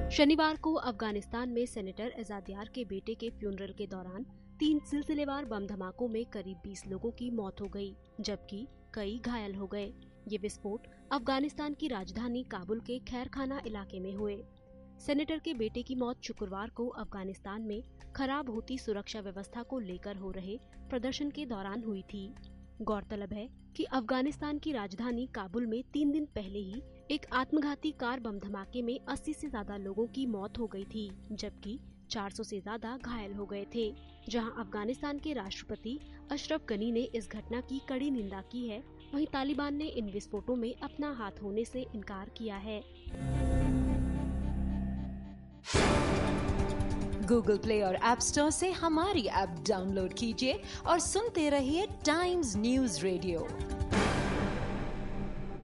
शनिवार को अफगानिस्तान में सेनेटर एजादियार के बेटे के फ्यूनरल के दौरान 3 सिलसिलेवार बम धमाकों में करीब 20 लोगों की मौत हो गई, जबकि कई घायल हो गए। ये विस्फोट अफगानिस्तान की राजधानी काबुल के खैरखाना इलाके में हुए। सेनेटर के बेटे की मौत शुक्रवार को अफगानिस्तान में खराब होती सुरक्षा व्यवस्था को लेकर हो रहे प्रदर्शन के दौरान हुई थी। गौरतलब है कि अफगानिस्तान की राजधानी काबुल में 3 दिन पहले ही एक आत्मघाती कार बम धमाके में 80 से ज्यादा लोगों की मौत हो गई थी, जबकि 400 से ज्यादा घायल हो गए थे। जहां अफगानिस्तान के राष्ट्रपति अशरफ गनी ने इस घटना की कड़ी निंदा की है, वहीं तालिबान ने इन विस्फोटों में अपना हाथ होने से इनकार किया है। गूगल प्ले और ऐप स्टोर से हमारी ऐप डाउनलोड कीजिए और सुनते रहिए टाइम्स न्यूज़ रेडियो।